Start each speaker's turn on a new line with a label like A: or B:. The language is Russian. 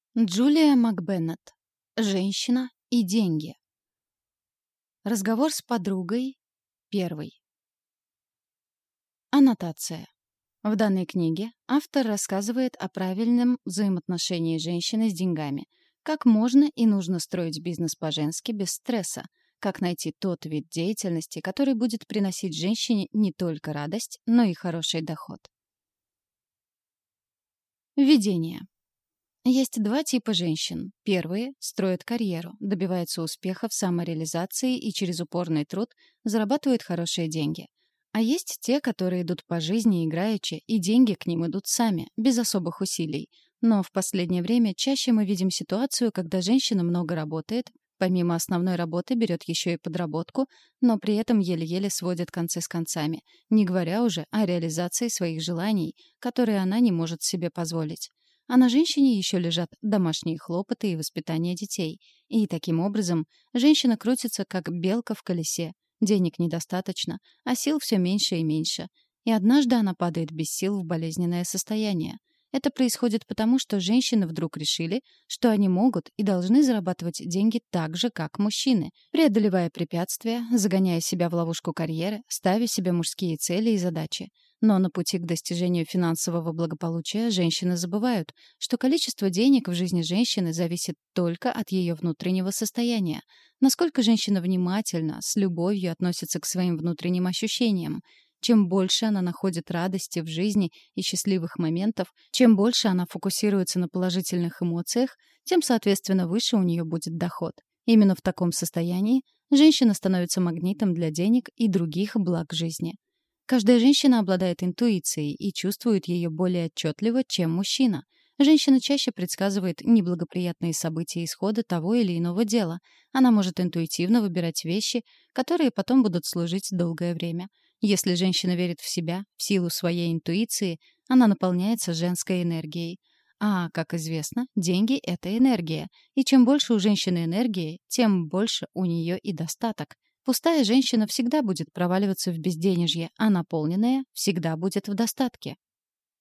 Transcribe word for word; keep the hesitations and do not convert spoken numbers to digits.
A: Джулия Макбеннет. Женщина и деньги. Разговор с подругой. Первый. Аннотация. В данной книге автор рассказывает о правильном взаимоотношении женщины с деньгами, как можно и нужно строить бизнес по-женски без стресса, как найти тот вид деятельности, который будет приносить женщине не только радость, но и хороший доход. Введение. Есть два типа женщин. Первые строят карьеру, добиваются успеха в самореализации и через упорный труд зарабатывают хорошие деньги. А есть те, которые идут по жизни играючи, и деньги к ним идут сами, без особых усилий. Но в последнее время чаще мы видим ситуацию, когда женщина много работает, помимо основной работы берет еще и подработку, но при этом еле-еле сводит концы с концами, не говоря уже о реализации своих желаний, которые она не может себе позволить. А на женщине еще лежат домашние хлопоты и воспитание детей. И таким образом женщина крутится, как белка в колесе. Денег недостаточно, а сил все меньше и меньше. И однажды она падает без сил в болезненное состояние. Это происходит потому, что женщины вдруг решили, что они могут и должны зарабатывать деньги так же, как мужчины, преодолевая препятствия, загоняя себя в ловушку карьеры, ставя себе мужские цели и задачи. Но на пути к достижению финансового благополучия женщины забывают, что количество денег в жизни женщины зависит только от ее внутреннего состояния. Насколько женщина внимательно, с любовью относится к своим внутренним ощущениям. Чем больше она находит радости в жизни и счастливых моментов, чем больше она фокусируется на положительных эмоциях, тем, соответственно, выше у нее будет доход. Именно в таком состоянии женщина становится магнитом для денег и других благ жизни. Каждая женщина обладает интуицией и чувствует ее более отчетливо, чем мужчина. Женщина чаще предсказывает неблагоприятные события исхода того или иного дела. Она может интуитивно выбирать вещи, которые потом будут служить долгое время. Если женщина верит в себя, в силу своей интуиции, она наполняется женской энергией. А, как известно, деньги — это энергия. И чем больше у женщины энергии, тем больше у нее и достаток. Пустая женщина всегда будет проваливаться в безденежье, а наполненная всегда будет в достатке.